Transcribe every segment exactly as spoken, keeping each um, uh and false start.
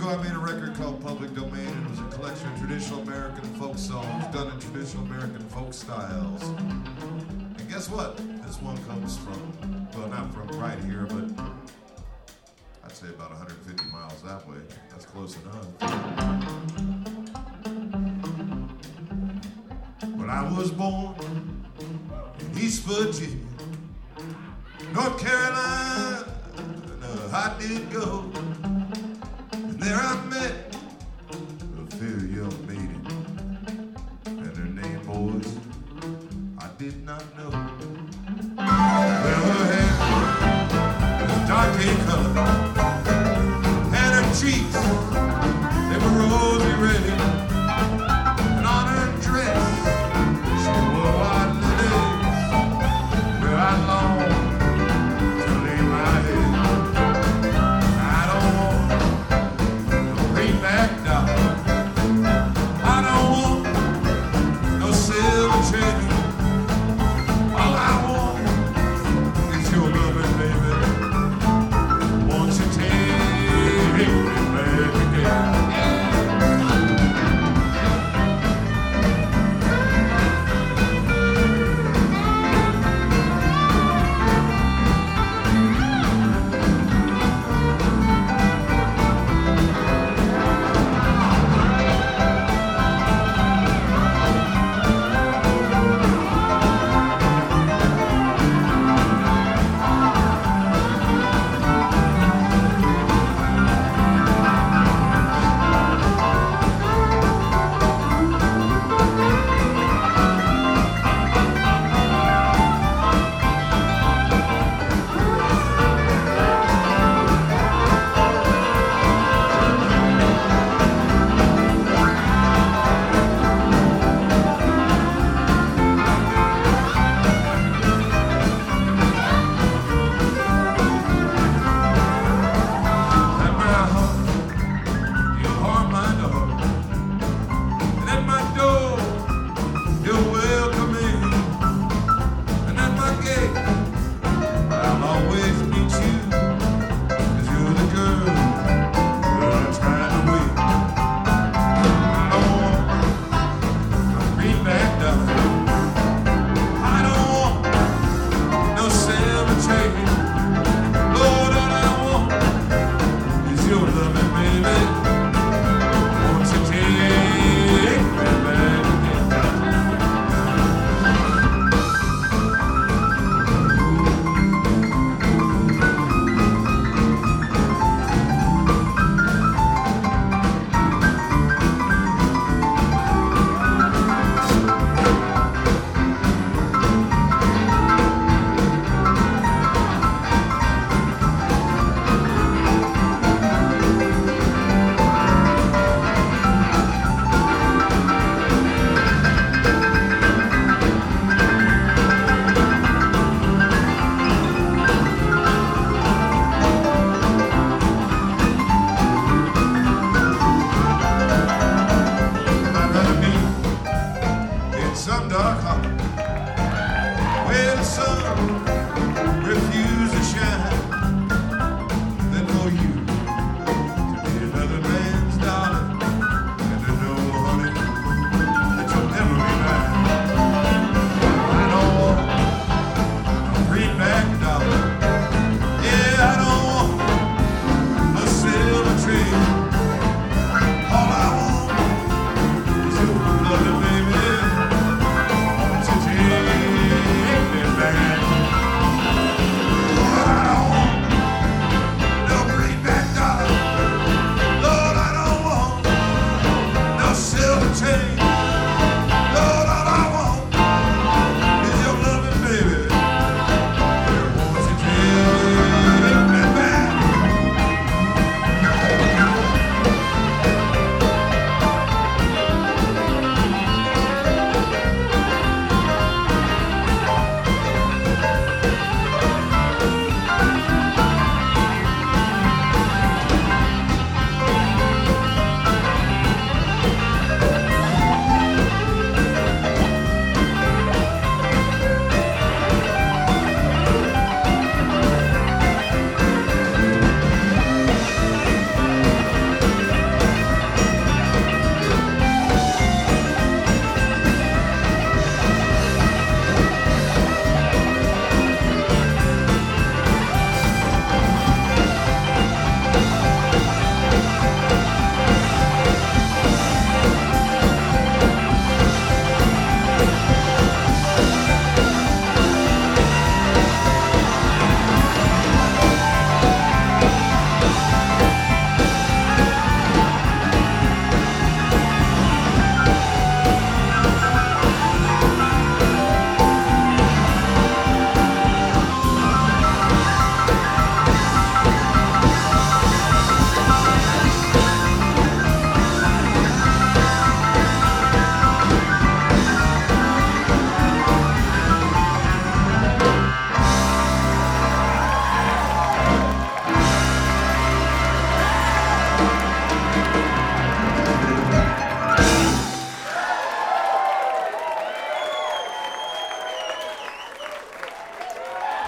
ago, I made a record called Public Domain. It was a collection of traditional American folk songs done in traditional American folk styles. And guess what? This one comes from, well, not from right here, but I'd say about one hundred fifty miles that way. That's close enough. When I was born in East Virginia, North Carolina, I did go. And there I met a fair young maiden, and her name, boys, I did not know. Well, her hair was dark color, and her cheeks, they were rosy red, and on her dress, she wore white lilies, where I longed to lay my head. I don't want no pain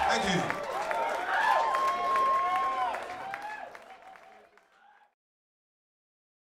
Thank you.